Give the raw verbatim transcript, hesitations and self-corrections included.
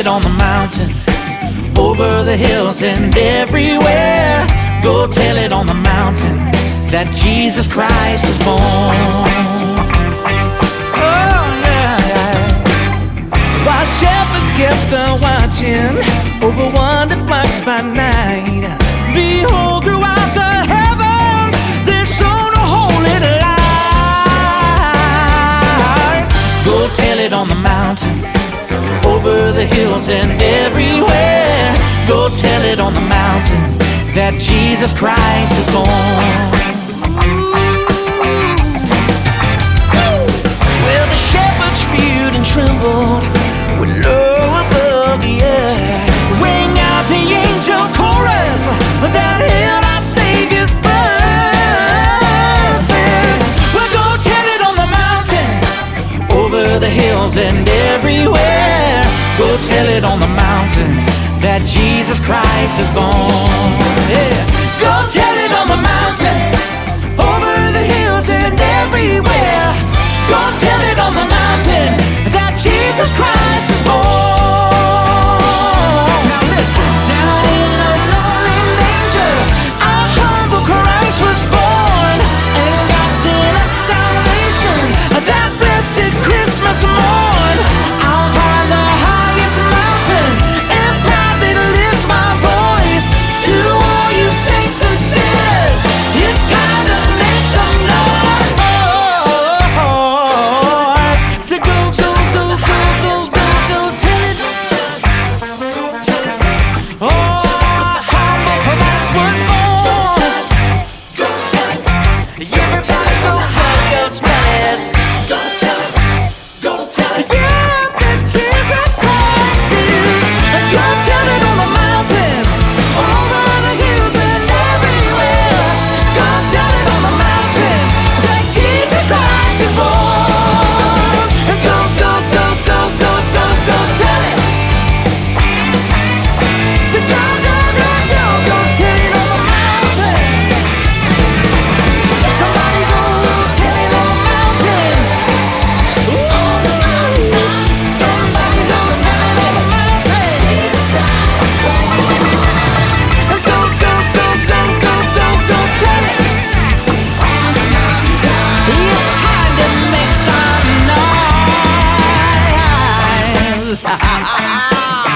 it on the mountain, over the hills and everywhere. Go tell it on the mountain that Jesus Christ is born. Oh, yeah. While shepherds kept on watching over wonder flocks by night, behold, throughout the heavens there shone a holy light. Go tell it on the mountain, over the hills and everywhere. Go tell it on the mountain that Jesus Christ is born. Well, the shepherds feared and trembled with low above the air. Ring out the angel chorus that hailed our Savior's birth. Well, go tell it on the mountain, over the hills and everywhere. Go tell it on the mountain that Jesus Christ is born. Yeah. Go tell it on the mountain, over the hills and everywhere. Go tell it on the mountain that Jesus Christ is born. Now listen. Down in a lonely manger, our humble Christ was born, and God sent us salvation that blessed Christmas morn. I'll climb the highest mountain and proudly lift my voice to all you saints and sinners. It's time to make some noise. So go, go, go, go, go, go, go tell it. Oh, our humble Christ was born. Go tell it. Everybody go, go, spread it. Go tell it. Go tell it. Yeah, that Jesus Christ is. Go tell it on the mountain, over the hills and everywhere. Go tell it on the mountain that Jesus Christ is born. Go, go, go, go, go, go, go tell it. So go, go, go, go, go tell it on the mountain. Somebody go tell it on the mountain. Ooh, on the mountain. Somebody go tell it on the mountain. Go, go, go, go, go, go, go tell it. It's time to make some noise.